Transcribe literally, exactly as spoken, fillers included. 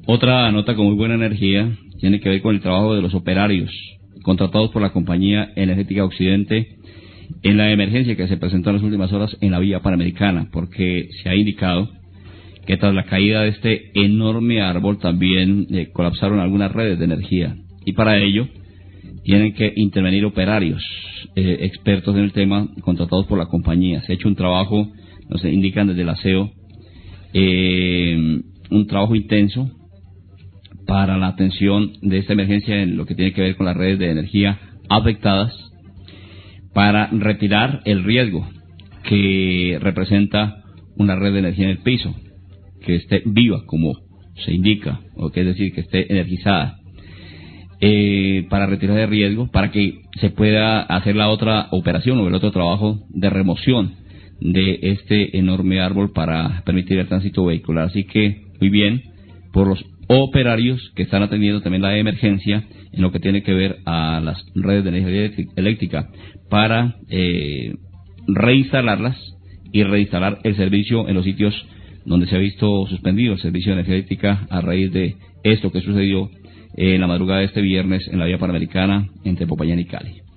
Otra nota con muy buena energía tiene que ver con el trabajo de los operarios contratados por la Compañía Energética Occidente en la emergencia que se presentó en las últimas horas en la vía Panamericana, porque se ha indicado que tras la caída de este enorme árbol también eh, colapsaron algunas redes de energía, y para ello tienen que intervenir operarios eh, expertos en el tema contratados por la compañía. Se ha hecho un trabajo, nos indican desde el aseo, eh, un trabajo intenso para la atención de esta emergencia en lo que tiene que ver con las redes de energía afectadas, para retirar el riesgo que representa una red de energía en el piso, que esté viva, como se indica, o que es decir, que esté energizada, eh, para retirar el riesgo, para que se pueda hacer la otra operación o el otro trabajo de remoción de este enorme árbol para permitir el tránsito vehicular. Así que, muy bien, por los operarios que están atendiendo también la emergencia en lo que tiene que ver a las redes de energía eléctrica para eh, reinstalarlas y reinstalar el servicio en los sitios donde se ha visto suspendido el servicio de energía eléctrica a raíz de esto que sucedió en la madrugada de este viernes en la vía Panamericana entre Popayán y Cali.